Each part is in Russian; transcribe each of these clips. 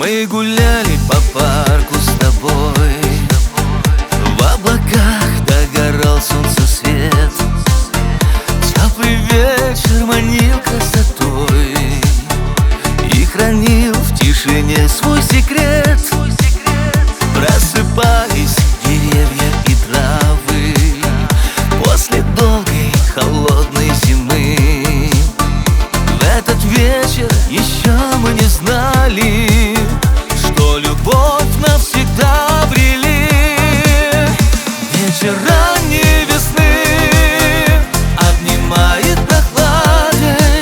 Мы гуляли по парку с тобой, в облаках догорал солнцесвет. Теплый вечер манил красотой и хранил в тишине свой секрет. Просыпались деревья и травы после долгой холодной зимы. В этот вечер еще мы не знали, что любовь навсегда обрели. Вечер ранней весны обнимает прохладой.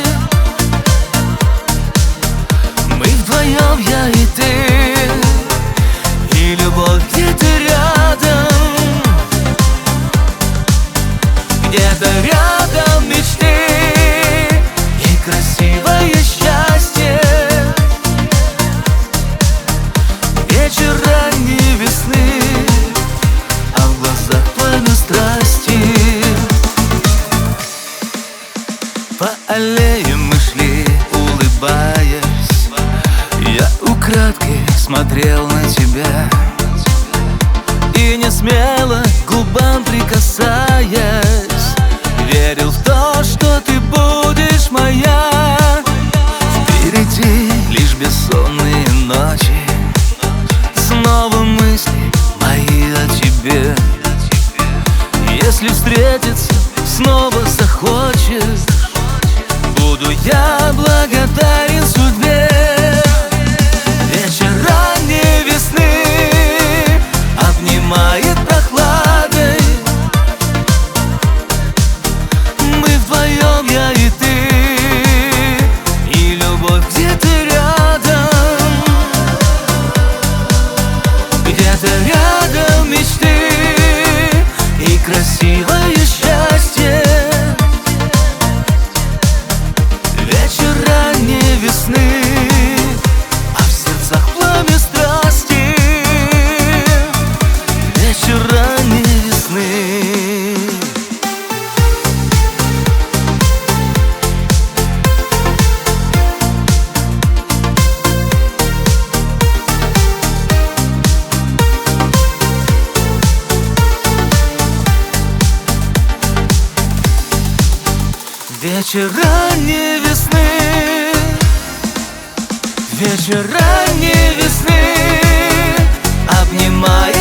Мы вдвоем, я и ты, и любовь где-то рядом. Где-то рядом мечты и красивое счастье. Вечер ранней весны, а в глазах пламя страсти. По аллеям мы шли, улыбаясь. Я украдкой смотрел на тебя и не смело к губам прикасаясь, верил в то, что ты будешь моя. Впереди лишь бессонные ночи, снова мысли мои о тебе. Если встретиться снова захочешь, буду я благодарен судьбе. Вечер ранней весны обнимает прохладой. Мы вдвоем, я и ты, и любовь где-то рядом. Где-то рядом мечты и красивое счастье. Вечер ранней весны, а в сердцах пламя страсти. Вечер ранней весны. Вечер ранней весны, вечер ранней весны обнимает